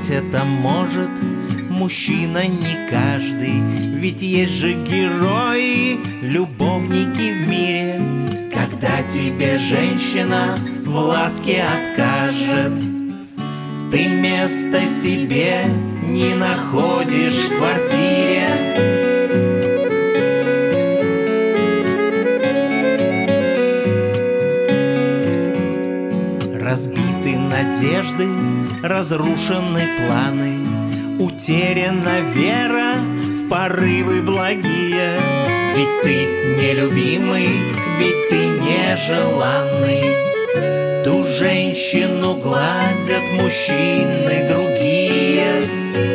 понять это может мужчина не каждый. Ведь есть же герои, любовники в мире. Когда тебе женщина в ласке откажет, ты места себе не находишь в квартире. Разбиты надежды, разрушены планы, утеряна вера в порывы благие. Ведь ты нелюбимый, ведь ты нежеланный. Ту женщину гладят мужчины другие.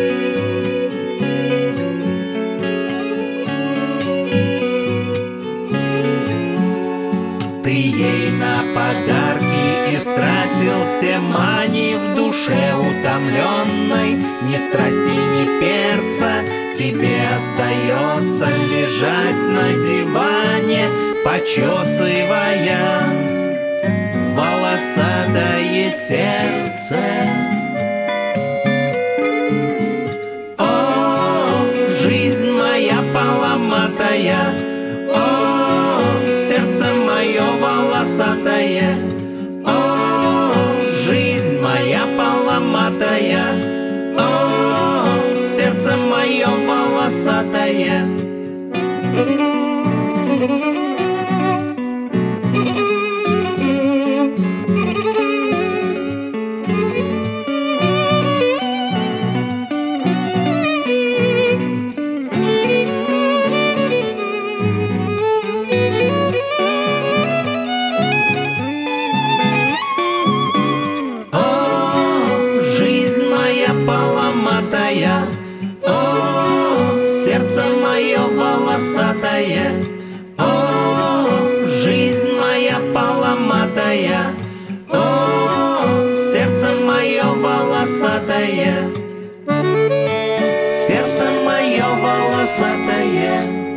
Ты ей на подарки истратил все мани, в душе утомленной ни страсти, ни перца. Тебе остается лежать на диване, почесывая волосатое сердце. О, жизнь моя поломатая, о, сердце мое волосатое, о, жизнь моя поломатая, о, сердце мое волосатое. Поломатая, о, сердце мое волосатое, о, жизнь моя поломатая, о, сердце мое волосатое, сердце мое волосатое.